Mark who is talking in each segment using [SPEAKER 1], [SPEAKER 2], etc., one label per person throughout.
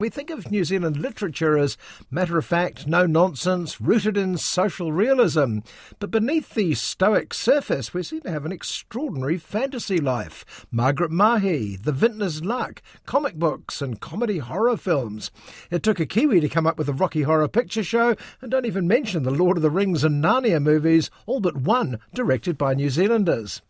[SPEAKER 1] We think of New Zealand literature as matter-of-fact, no-nonsense, rooted in social realism. But beneath the stoic surface, we seem to have an extraordinary fantasy life. Margaret Mahy, The Vintner's Luck, comic books and comedy horror films. It took a Kiwi to come up with the Rocky Horror Picture Show, and don't even mention the Lord of the Rings and Narnia movies, all but one directed by New Zealanders.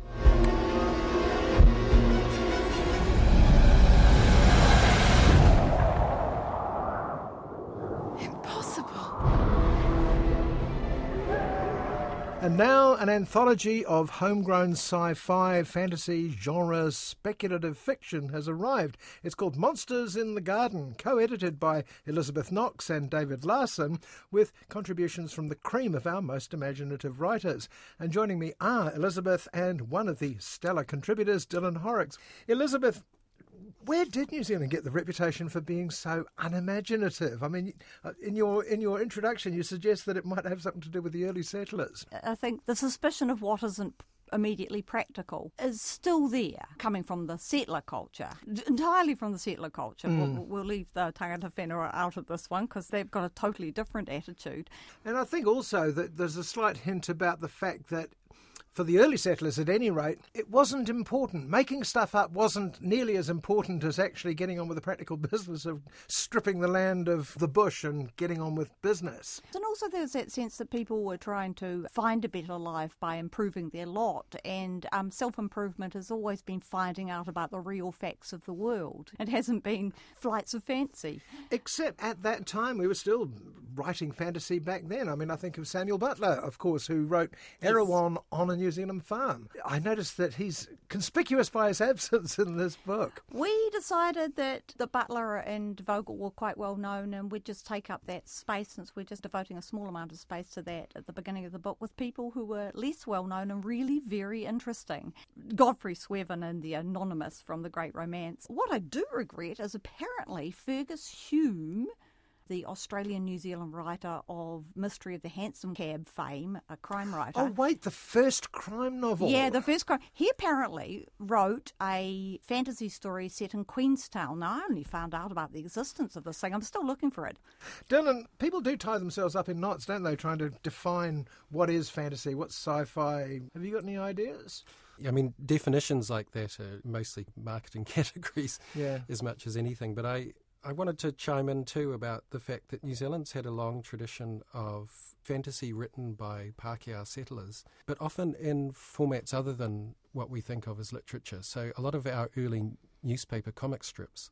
[SPEAKER 1] And now an anthology of homegrown sci-fi, fantasy, genre, speculative fiction has arrived. It's called Monsters in the Garden, co-edited by Elizabeth Knox and David Larson, with contributions from the cream of our most imaginative writers. And joining me are Elizabeth and one of the stellar contributors, Dylan Horrocks. Elizabeth, where did New Zealand get the reputation for being so unimaginative? I mean, in your introduction, you suggest that it might have something to do with the early settlers.
[SPEAKER 2] I think the suspicion of what isn't immediately practical is still there, coming from the settler culture, entirely from the settler culture. We'll leave the tangata whenua out of this one because they've got a totally different attitude.
[SPEAKER 1] And I think also that there's a slight hint about the fact that for the early settlers, at any rate, it wasn't important. Making stuff up wasn't nearly as important as actually getting on with the practical business of stripping the land of the bush and getting on with business.
[SPEAKER 2] And also there's that sense that people were trying to find a better life by improving their lot, and self-improvement has always been finding out about the real facts of the world. It hasn't been flights of fancy.
[SPEAKER 1] Except at that time we were still writing fantasy back then. I mean, I think of Samuel Butler, of course, who wrote Erewhon on a New Zealand farm. I noticed that he's conspicuous by his absence in this book.
[SPEAKER 2] We decided that the Butler and Vogel were quite well known, and we'd just take up that space, since we're just devoting a small amount of space to that at the beginning of the book, with people who were less well known and really very interesting. Godfrey Sweven and the Anonymous from The Great Romance. What I do regret is apparently Fergus Hume, the Australian-New Zealand writer of Mystery of the Hansom Cab fame, a crime writer.
[SPEAKER 1] Oh, wait, the first crime novel.
[SPEAKER 2] Yeah, the first crime. He apparently wrote a fantasy story set in Queenstown. Now, I only found out about the existence of this thing. I'm still looking for it.
[SPEAKER 1] Dylan, people do tie themselves up in knots, don't they, trying to define what is fantasy, what's sci-fi. Have you got any ideas?
[SPEAKER 3] I mean, definitions like that are mostly marketing categories as much as anything, but I wanted to chime in too about the fact that New Zealand's had a long tradition of fantasy written by Pākehā settlers, but often in formats other than what we think of as literature. So a lot of our early newspaper comic strips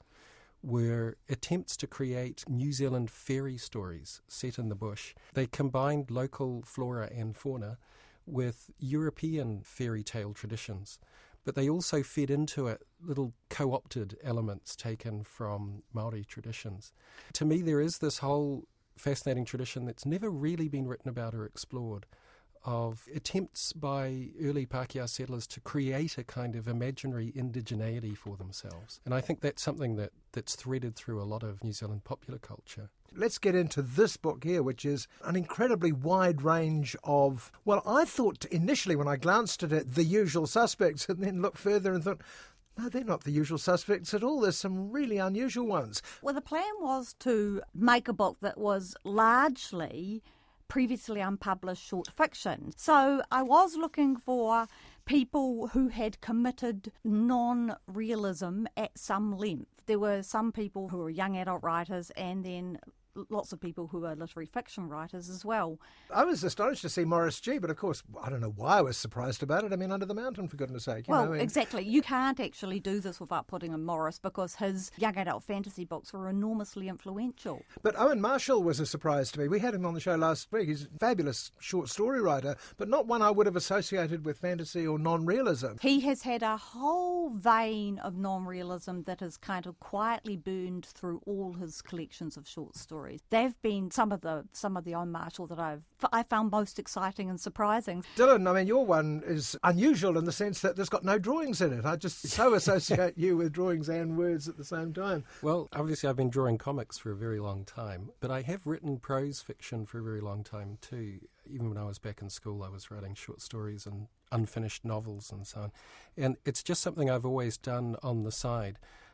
[SPEAKER 3] were attempts to create New Zealand fairy stories set in the bush. They combined local flora and fauna with European fairy tale traditions, but they also fed into it little co-opted elements taken from Māori traditions. To me, there is this whole fascinating tradition that's never really been written about or explored, of attempts by early Pākehā settlers to create a kind of imaginary indigeneity for themselves. And I think that's something that's threaded through a lot of New Zealand popular culture.
[SPEAKER 1] Let's get into this book here, which is an incredibly wide range of, well, I thought initially when I glanced at it, the usual suspects, and then looked further and thought, no, they're not the usual suspects at all. There's some really unusual ones.
[SPEAKER 2] Well, the plan was to make a book that was largely previously unpublished short fiction. So I was looking for people who had committed non-realism at some length. There were some people who were young adult writers, and then lots of people who are literary fiction writers as well.
[SPEAKER 1] I was astonished to see Maurice G, but of course, I don't know why I was surprised about it. I mean, Under the Mountain, for goodness sake.
[SPEAKER 2] Exactly. You can't actually do this without putting in Maurice, because his young adult fantasy books were enormously influential.
[SPEAKER 1] But Owen Marshall was a surprise to me. We had him on the show last week. He's a fabulous short story writer, but not one I would have associated with fantasy or non-realism.
[SPEAKER 2] He has had a whole vein of non-realism that has kind of quietly burned through all his collections of short stories. They've been some of the Owen Marshall that I found most exciting and surprising.
[SPEAKER 1] Dylan, I mean, your one is unusual in the sense that there's got no drawings in it. I just so associate you with drawings and words at the same time.
[SPEAKER 3] Well, obviously I've been drawing comics for a very long time, but I have written prose fiction for a very long time too. Even when I was back in school, I was writing short stories and unfinished novels and so on. And it's just something I've always done on the side.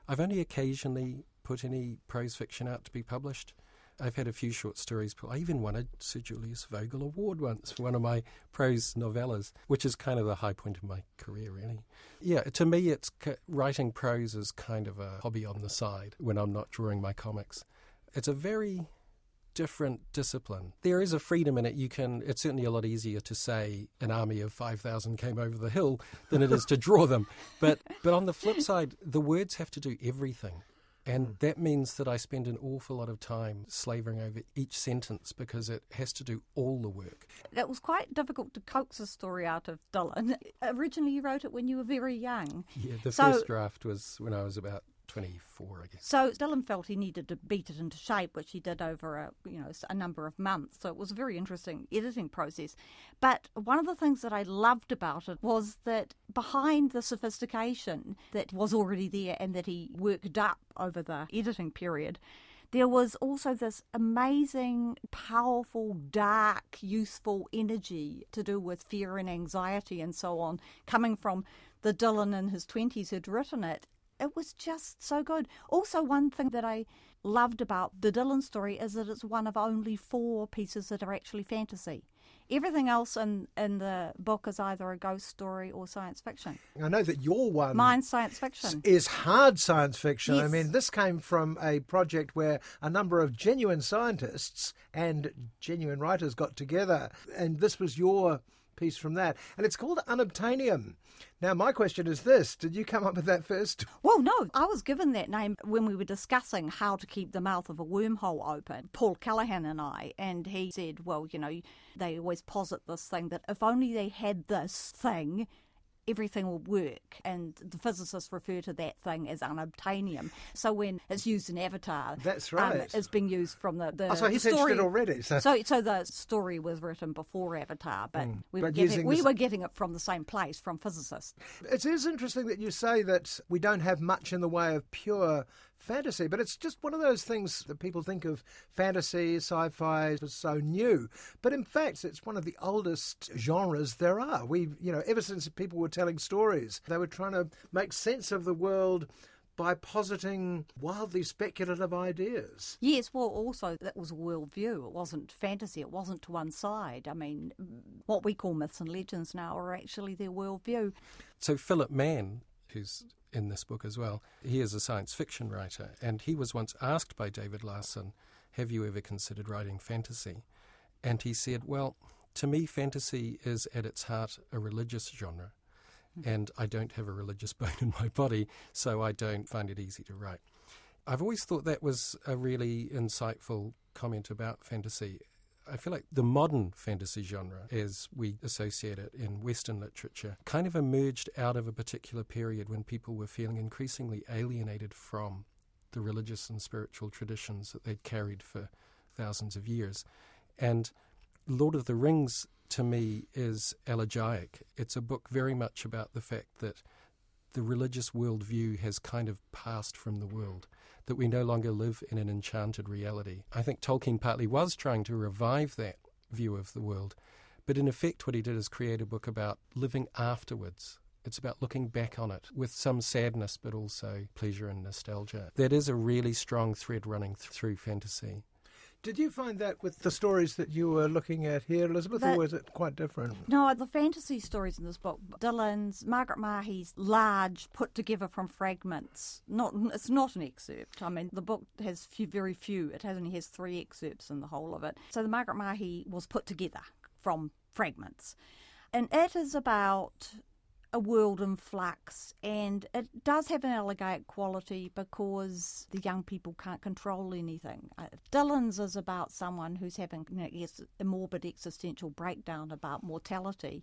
[SPEAKER 3] I've only occasionally put any prose fiction out to be published. I've had a few short stories. I even won a Sir Julius Vogel Award once for one of my prose novellas, which is kind of the high point of my career, really. Yeah, to me, writing prose is kind of a hobby on the side when I'm not drawing my comics. It's a very different discipline. There is a freedom in it. It's certainly a lot easier to say an army of 5,000 came over the hill than it is to draw them. But on the flip side, the words have to do everything. And that means that I spend an awful lot of time slavering over each sentence because it has to do all the work.
[SPEAKER 2] It was quite difficult to coax a story out of Dylan. Originally you wrote it when you were very young.
[SPEAKER 3] Yeah, the first draft was when I was about 24, I guess.
[SPEAKER 2] So Dylan felt he needed to beat it into shape, which he did over a number of months. So it was a very interesting editing process. But one of the things that I loved about it was that behind the sophistication that was already there and that he worked up over the editing period, there was also this amazing, powerful, dark, useful energy to do with fear and anxiety and so on, coming from the Dylan in his 20s who'd written it. It was just so good. Also, one thing that I loved about the Dylan story is that it's one of only 4 pieces that are actually fantasy. Everything else in the book is either a ghost story or science fiction.
[SPEAKER 1] I know that your one...
[SPEAKER 2] Mine's science fiction.
[SPEAKER 1] ...is hard science fiction.
[SPEAKER 2] Yes.
[SPEAKER 1] I mean, this came from a project where a number of genuine scientists and genuine writers got together, and this was your piece from that. And it's called Unobtainium. Now, my question is this. Did you come up with that first?
[SPEAKER 2] Well, no. I was given that name when we were discussing how to keep the mouth of a wormhole open, Paul Callaghan and I, and he said, well, they always posit this thing that if only they had this thing, everything will work. And the physicists refer to that thing as unobtainium. So when it's used in Avatar,
[SPEAKER 1] that's right,
[SPEAKER 2] it's being used from the
[SPEAKER 1] so he
[SPEAKER 2] story.
[SPEAKER 1] It already. So
[SPEAKER 2] the story was written before Avatar, but we were getting it from the same place, from physicists.
[SPEAKER 1] It is interesting that you say that we don't have much in the way of pure fantasy, but it's just one of those things that people think of fantasy, sci-fi as so new. But in fact, it's one of the oldest genres there are. Ever since people were telling stories, they were trying to make sense of the world by positing wildly speculative ideas.
[SPEAKER 2] Yes, well, also that was a worldview. It wasn't fantasy. It wasn't to one side. I mean, what we call myths and legends now are actually their worldview.
[SPEAKER 3] So Philip Mann, who's in this book as well, he is a science fiction writer, and he was once asked by David Larson, have you ever considered writing fantasy? And he said, well, to me fantasy is at its heart a religious genre, and I don't have a religious bone in my body, so I don't find it easy to write. I've always thought that was a really insightful comment about fantasy. I feel like the modern fantasy genre, as we associate it in Western literature, kind of emerged out of a particular period when people were feeling increasingly alienated from the religious and spiritual traditions that they'd carried for thousands of years. And Lord of the Rings, to me, is elegiac. It's a book very much about the fact that the religious worldview has kind of passed from the world, that we no longer live in an enchanted reality. I think Tolkien partly was trying to revive that view of the world, but in effect what he did is create a book about living afterwards. It's about looking back on it with some sadness but also pleasure and nostalgia. That is a really strong thread running through fantasy.
[SPEAKER 1] Did you find that with the stories that you were looking at here, Elizabeth, or was it quite different?
[SPEAKER 2] No, the fantasy stories in this book, Dylan's, Margaret Mahy's large, put together from fragments. It's not an excerpt. I mean, the book has very few. It only has 3 excerpts in the whole of it. So the Margaret Mahy was put together from fragments. And it is about a world in flux, and it does have an elegiac quality because the young people can't control anything. Dylan's is about someone who's having a morbid existential breakdown about mortality.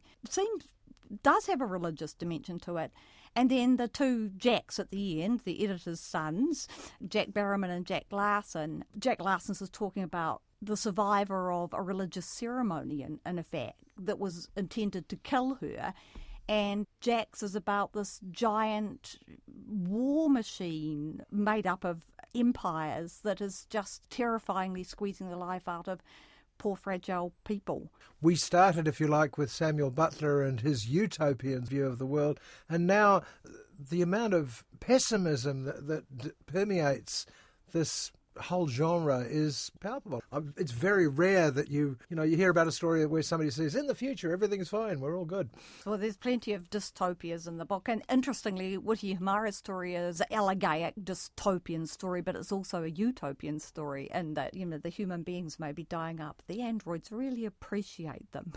[SPEAKER 2] Does have a religious dimension to it. And then the 2 Jacks at the end, the editor's sons, Jack Barrowman and Jack Larson. Jack Larson's is talking about the survivor of a religious ceremony, in effect, that was intended to kill her. And Jack's is about this giant war machine made up of empires that is just terrifyingly squeezing the life out of poor fragile people.
[SPEAKER 1] We started, if you like, with Samuel Butler and his utopian view of the world, and now the amount of pessimism that permeates this whole genre is palpable. It's very rare that you hear about a story where somebody says, in the future, everything's fine, we're all good.
[SPEAKER 2] Well, there's plenty of dystopias in the book. And interestingly, Witi Hamara's story is an elegaic dystopian story, but it's also a utopian story in that, the human beings may be dying up. The androids really appreciate them.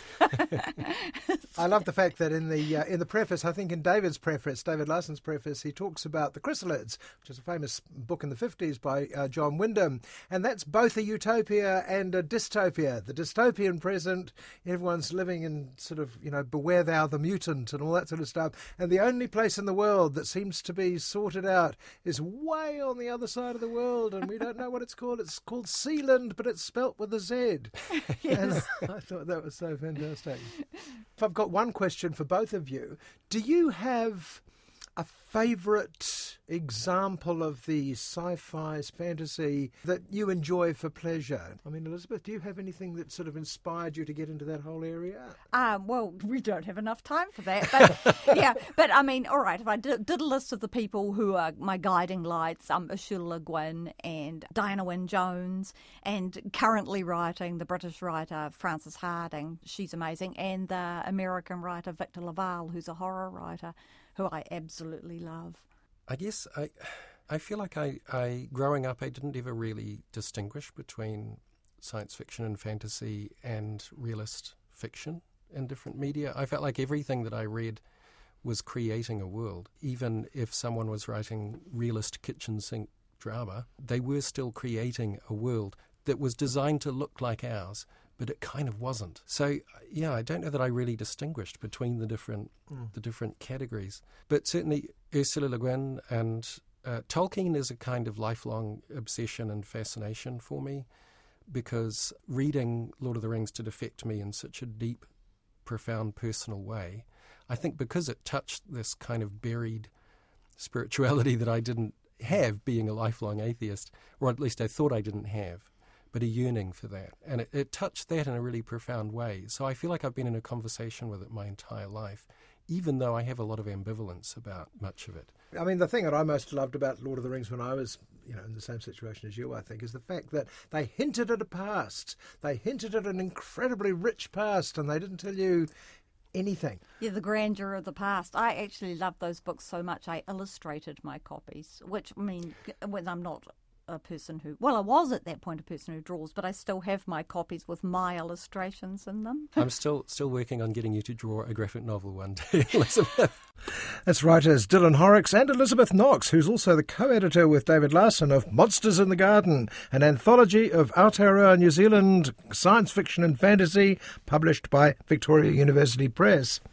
[SPEAKER 1] I love the fact that in the preface, I think in David Larson's preface, he talks about The Chrysalids, which is a famous book in the 50s by John Wyndham, and that's both a utopia and a dystopia. The dystopian present, everyone's living in sort of, beware thou the mutant and all that sort of stuff, and the only place in the world that seems to be sorted out is way on the other side of the world, and we don't know what it's called. It's called Sealand, but it's spelt with a Z. Yes. And I thought that was so fantastic. If I've got one question for both of you, do you have a favourite example of the sci-fi fantasy that you enjoy for pleasure? I mean, Elizabeth, do you have anything that sort of inspired you to get into that whole area?
[SPEAKER 2] Well, we don't have enough time for that. But yeah, but I mean, all right, if I did a list of the people who are my guiding lights, Ursula Le Guin and Diana Wynne Jones, and currently writing, the British writer Frances Harding, she's amazing, and the American writer Victor LaValle, who's a horror writer, who I absolutely love.
[SPEAKER 3] I guess I feel like I growing up, I didn't ever really distinguish between science fiction and fantasy and realist fiction in different media. I felt like everything that I read was creating a world. Even if someone was writing realist kitchen sink drama, they were still creating a world that was designed to look like ours, but it kind of wasn't. So, yeah, I don't know that I really distinguished between the different categories. But certainly Ursula Le Guin and Tolkien is a kind of lifelong obsession and fascination for me, because reading Lord of the Rings did affect me in such a deep, profound, personal way. I think because it touched this kind of buried spirituality that I didn't have, being a lifelong atheist, or at least I thought I didn't have, but a yearning for that. And it touched that in a really profound way. So I feel like I've been in a conversation with it my entire life, even though I have a lot of ambivalence about much of it.
[SPEAKER 1] I mean, the thing that I most loved about Lord of the Rings when I was, in the same situation as you, I think, is the fact that they hinted at a past. They hinted at an incredibly rich past, and they didn't tell you anything.
[SPEAKER 2] Yeah, the grandeur of the past. I actually loved those books so much I illustrated my copies, which, I mean, when I'm not a person who, well, I was at that point a person who draws, but I still have my copies with my illustrations in them.
[SPEAKER 3] I'm still working on getting you to draw a graphic novel one day, Elizabeth.
[SPEAKER 1] That's writers Dylan Horrocks and Elizabeth Knox, who's also the co-editor with David Larson of Monsters in the Garden, an anthology of Aotearoa New Zealand science fiction and fantasy published by Victoria University Press.